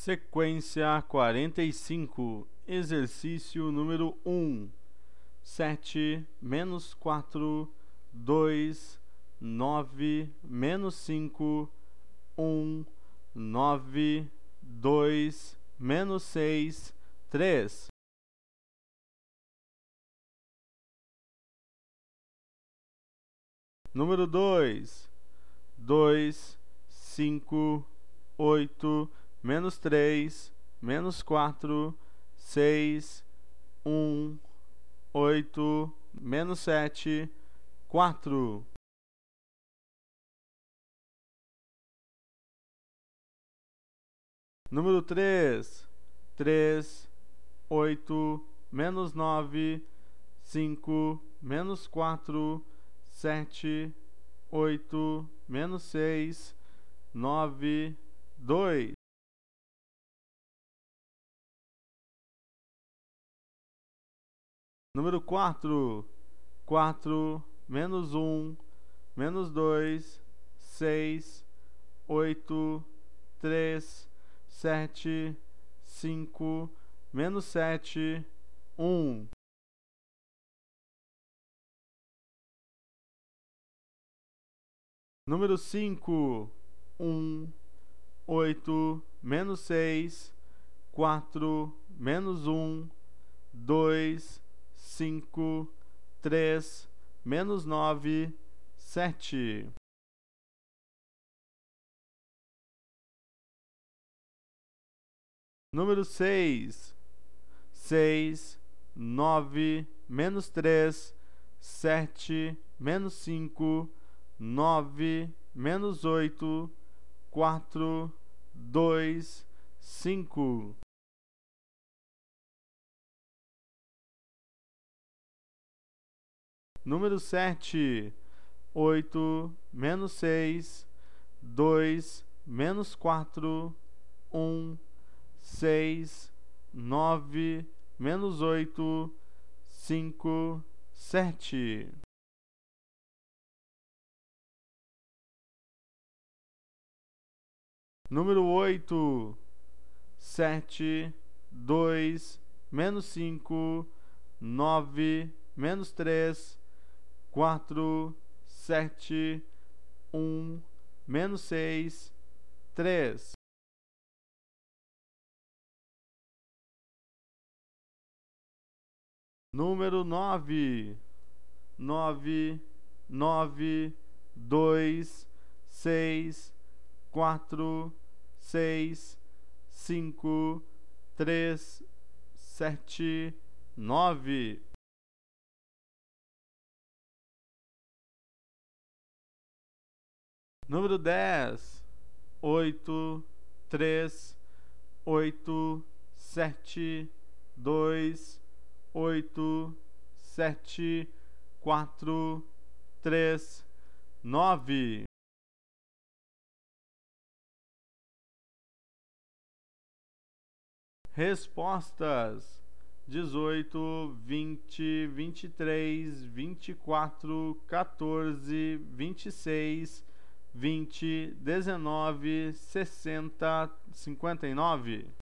Sequência 45, exercício número 1. 7 menos 4, 2, 9 menos 5, 1, 9, 2 menos 6, 3. Número 2. 2, 5, 8 menos 3, menos 4, 6, 1, 8, menos 7, 4. Número 3. 3, 8, menos 9, 5, menos 4, 7, 8, menos 6, 9, 2. Número 4. 4, menos 1, menos 2, 6, 8, 3, 7, 5, menos 7, 1. Número 5. 1, 8, menos 6, 4, menos 1, 2, 5, 3, menos 9, 7. Número 6. 6, 9, menos 3, 7, menos 5, 9, menos 8, 4, 2, 5. Número 7. 8, menos 6, 2, menos 4, 1, 6, 9, menos 8, 5, 7. Número 8. 7, 2, menos 5, 9, menos 3, 4, 7, 1, menos 6, 3. Número 9. 9, 9, 2, 6, 4, 6, 5, 3, 7, 9. Número 10. 8, 3, 8, 7, 2, 8, 7, 4, 3, 9. Respostas: 18, 20, 23, 24, 14, 26, 20, 19, 60, 59.